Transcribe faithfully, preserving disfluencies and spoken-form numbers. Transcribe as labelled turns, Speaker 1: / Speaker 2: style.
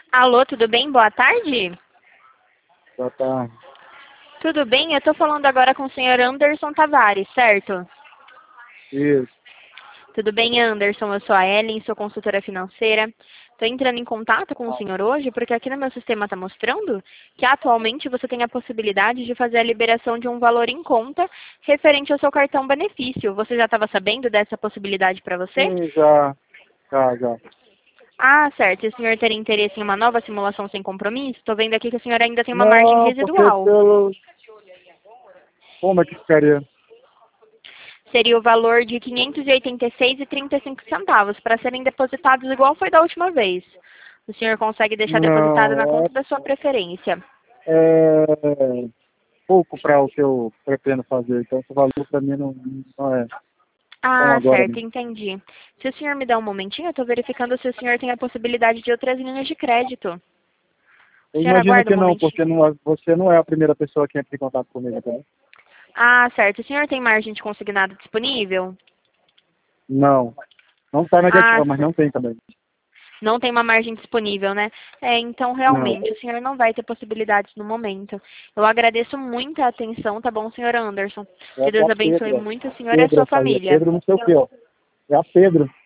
Speaker 1: Alô, tudo bem? Boa tarde.
Speaker 2: Boa tarde.
Speaker 1: Tudo bem? Eu estou falando agora com o senhor Anderson Tavares, certo?
Speaker 2: Isso.
Speaker 1: Tudo bem, Anderson? Eu sou a Ellen, sou consultora financeira. Estou entrando em contato com o senhor hoje porque aqui no meu sistema está mostrando que atualmente você tem a possibilidade de fazer a liberação de um valor em conta referente ao seu cartão benefício. Você já estava sabendo dessa possibilidade para você?
Speaker 2: Sim, já, já, já.
Speaker 1: Ah, certo. E o senhor teria interesse em uma nova simulação sem compromisso? Estou vendo aqui que o senhor ainda tem uma margem
Speaker 2: Não, porque
Speaker 1: residual.
Speaker 2: pelo... Como é que ficaria?
Speaker 1: Seria o valor de quinhentos e oitenta e seis reais e trinta e cinco centavos para serem depositados igual foi da última vez. O senhor consegue deixar depositado na
Speaker 2: Não,
Speaker 1: conta da sua preferência.
Speaker 2: é, é pouco para o que eu pretendo fazer. Então, esse valor para mim não, não é bom
Speaker 1: Ah,
Speaker 2: agora.
Speaker 1: certo,
Speaker 2: Né?
Speaker 1: entendi. Se o senhor me dá um momentinho, eu estou verificando se o senhor tem a possibilidade de outras linhas de crédito. O
Speaker 2: Eu
Speaker 1: senhor
Speaker 2: imagino
Speaker 1: aguarda um
Speaker 2: que não,
Speaker 1: momentinho.
Speaker 2: porque não, você não é a primeira pessoa que entra em contato comigo. Entendeu?
Speaker 1: Ah, certo. O senhor tem margem de consignado disponível?
Speaker 2: Não, não está
Speaker 1: Ah,
Speaker 2: negativa, mas
Speaker 1: certo.
Speaker 2: não tem também.
Speaker 1: Não tem uma margem disponível, né? É, então
Speaker 2: Não.
Speaker 1: realmente o senhor não vai ter possibilidades no momento. Eu agradeço muito a atenção, tá bom, senhor Anderson?
Speaker 2: É
Speaker 1: Que Deus
Speaker 2: a
Speaker 1: abençoe
Speaker 2: Pedro.
Speaker 1: muito o senhor e a
Speaker 2: Pedro,
Speaker 1: sua
Speaker 2: essa aí. É
Speaker 1: família.
Speaker 2: Pedro não sei o quê, ó. É a Pedro.